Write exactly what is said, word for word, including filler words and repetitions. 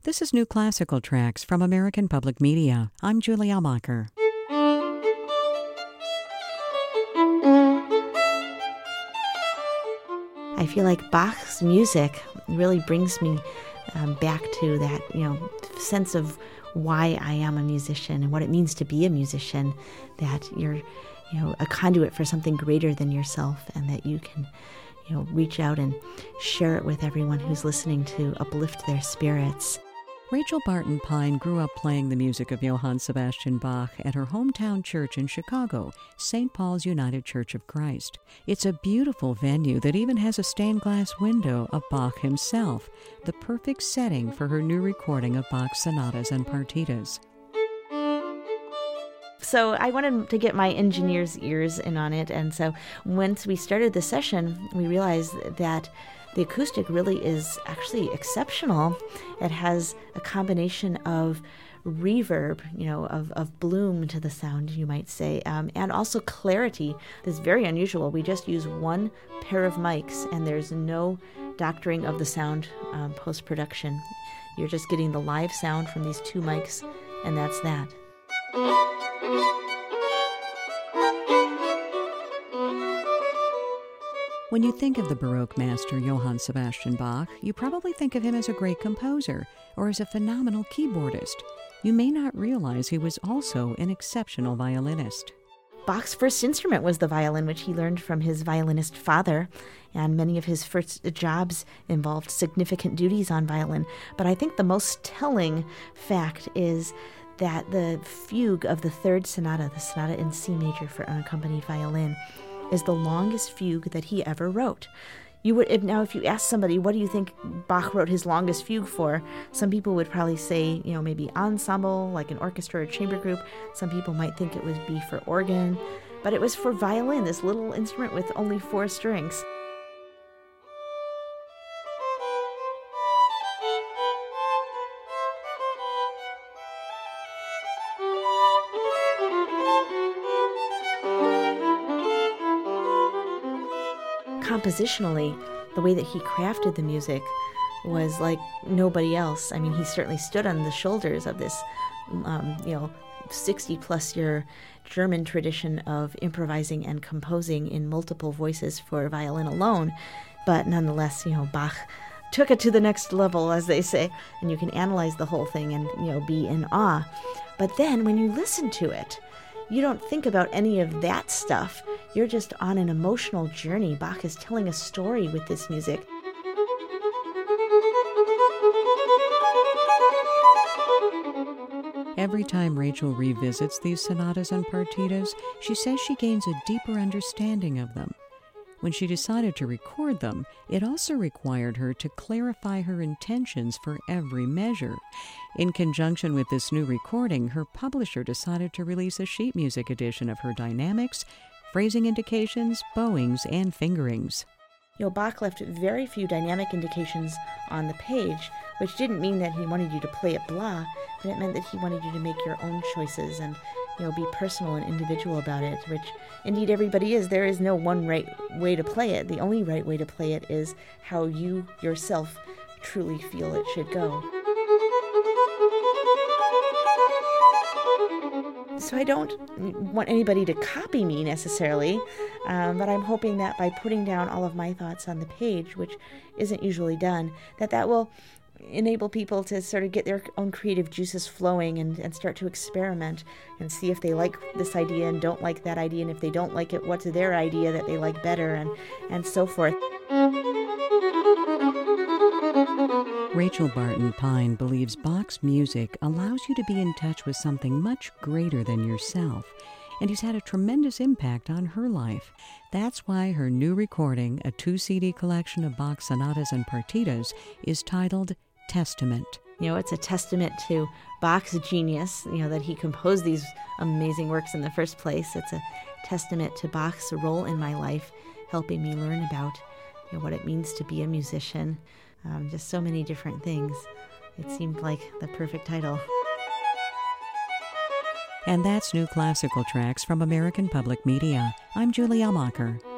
This is New Classical Tracks from American Public Media. I'm Julie Almacher. I feel like Bach's music really brings me um, back to that, you know, sense of why I am a musician and what it means to be a musician, that you're, you know, a conduit for something greater than yourself, and that you can, you know, reach out and share it with everyone who's listening to uplift their spirits. Rachel Barton Pine grew up playing the music of Johann Sebastian Bach at her hometown church in Chicago, Saint Paul's United Church of Christ. It's a beautiful venue that even has a stained glass window of Bach himself, the perfect setting for her new recording of Bach's sonatas and partitas. So I wanted to get my engineer's ears in on it, and so once we started the session, we realized that the acoustic really is actually exceptional. It has a combination of reverb, you know, of, of bloom to the sound, you might say, um, and also clarity. That's very unusual. We just use one pair of mics, and there's no doctoring of the sound um, post-production. You're just getting the live sound from these two mics, and that's that. When you think of the Baroque master Johann Sebastian Bach, you probably think of him as a great composer or as a phenomenal keyboardist. You may not realize he was also an exceptional violinist. Bach's first instrument was the violin, which he learned from his violinist father, and many of his first jobs involved significant duties on violin. But I think the most telling fact is that the fugue of the third sonata, the sonata in C major for unaccompanied violin, is the longest fugue that he ever wrote. You would if, now, if you ask somebody, what do you think Bach wrote his longest fugue for? Some people would probably say, you know, maybe ensemble, like an orchestra or chamber group. Some people might think it would be for organ, but it was for violin, this little instrument with only four strings. Compositionally, the way that he crafted the music was like nobody else. I mean, he certainly stood on the shoulders of this, um, you know, sixty-plus year German tradition of improvising and composing in multiple voices for violin alone. But nonetheless, you know, Bach took it to the next level, as they say, and you can analyze the whole thing and, you know, be in awe. But then when you listen to it, you don't think about any of that stuff. You're just on an emotional journey. Bach is telling a story with this music. Every time Rachel revisits these sonatas and partitas, she says she gains a deeper understanding of them. When she decided to record them, it also required her to clarify her intentions for every measure. In conjunction with this new recording, her publisher decided to release a sheet music edition of her dynamics, phrasing indications, bowings, and fingerings. You know, Bach left very few dynamic indications on the page, which didn't mean that he wanted you to play it blah, but it meant that he wanted you to make your own choices and, you know, be personal and individual about it, which indeed everybody is. There is no one right way to play it. The only right way to play it is how you yourself truly feel it should go. So I don't want anybody to copy me necessarily, um, but I'm hoping that by putting down all of my thoughts on the page, which isn't usually done, that that will enable people to sort of get their own creative juices flowing and, and start to experiment and see if they like this idea and don't like that idea, and if they don't like it, what's their idea that they like better, and, and so forth. Rachel Barton Pine believes Bach's music allows you to be in touch with something much greater than yourself, and he's had a tremendous impact on her life. That's why her new recording, a two-C D collection of Bach sonatas and partitas, is titled Testament. You know, it's a testament to Bach's genius, you know, that he composed these amazing works in the first place. It's a testament to Bach's role in my life, helping me learn about, you know, what it means to be a musician. Um, just so many different things. It seemed like the perfect title. And that's New Classical Tracks from American Public Media. I'm Julie Almacher.